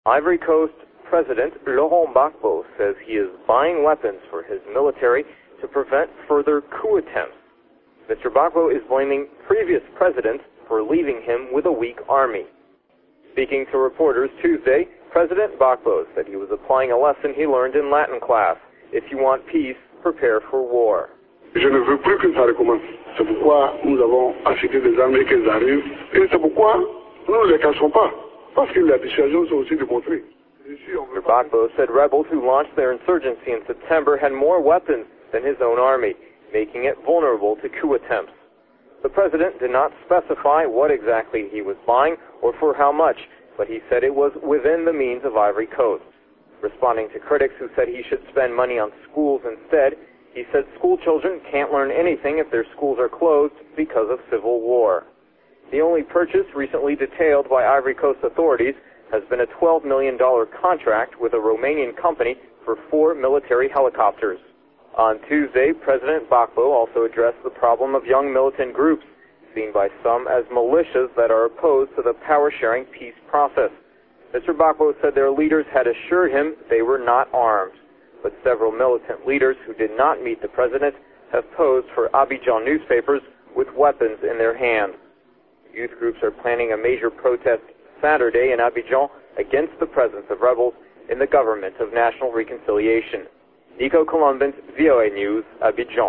Ivory Coast President Laurent Gbagbo says he is buying weapons for his military to prevent further coup attempts. Mr. Gbagbo is blaming previous presidents for leaving him with a weak army. Speaking to reporters Tuesday, President Gbagbo said he was applying a lesson he learned in Latin class. If you want peace, prepare for war. Je ne veux plus que ça recommence. C'est pourquoi nous avons acheté des armes et qu'elles arrivent. Et c'est pourquoi nous ne les cachons pas. Parce que la dissuasion, c'est aussi démontré. Mr. Gbagbo said rebels who launched their insurgency in September had more weapons than his own army, making it vulnerable to coup attempts. The president did not specify what exactly he was buying or for how much, but he said it was within the means of Ivory Coast. Responding to critics who said he should spend money on schools instead, he said school children can't learn anything if their schools are closed because of civil war. The only purchase recently detailed by Ivory Coast authorities has been a $12 million contract with a Romanian company for 4 military helicopters. On Tuesday, President Gbagbo also addressed the problem of young militant groups, seen by some as militias that are opposed to the power-sharing peace process. Mr. Gbagbo said their leaders had assured him they were not armed, but several militant leaders who did not meet the president have posed for Abidjan newspapers with weapons in their hands. Youth groups are planning a major protest Saturday in Abidjan against the presence of rebels in the government of national reconciliation. Nico Columbus, VOA News, Abidjan.